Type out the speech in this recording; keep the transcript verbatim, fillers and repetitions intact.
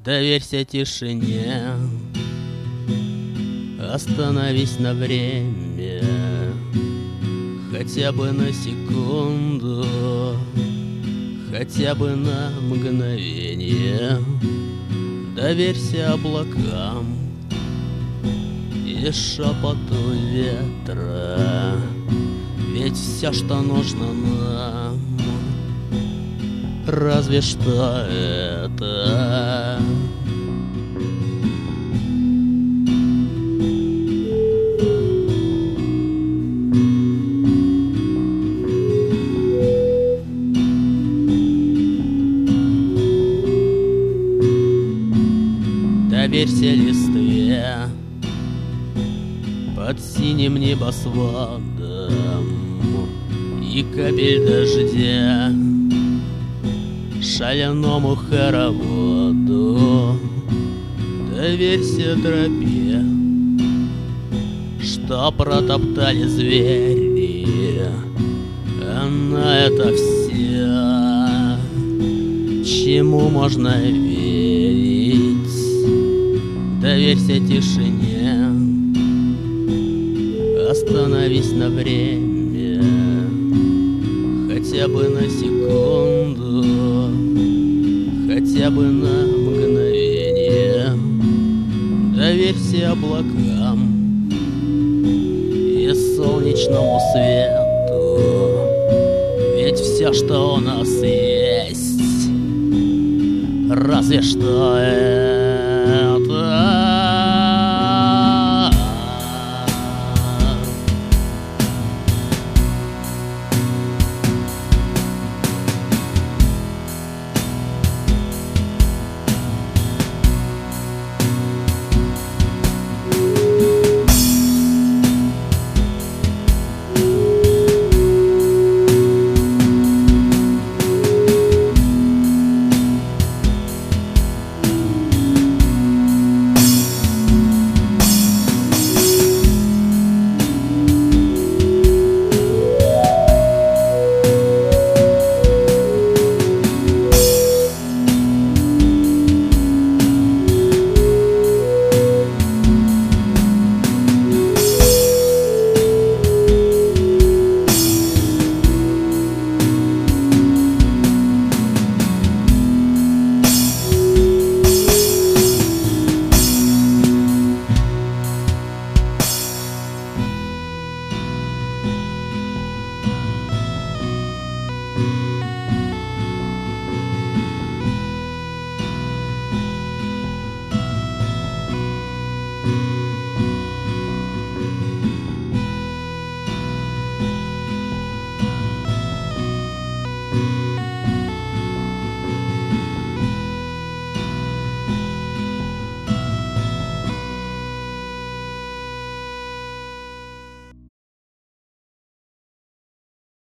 Доверься тишине, остановись на время, хотя бы на секунду, хотя бы на мгновение. Доверься облакам и шепоту ветра, ведь все, что нужно нам, разве что это. Доверься листве под синим небосводом и капель дождя, шаляному хороводу. Доверься тропе, что протоптали звери, она это все, чему можно верить. Доверься тишине, остановись на время, хотя бы на секунду, хотя бы на мгновение. Доверься облакам и солнечному свету, ведь все, что у нас есть, разве что это.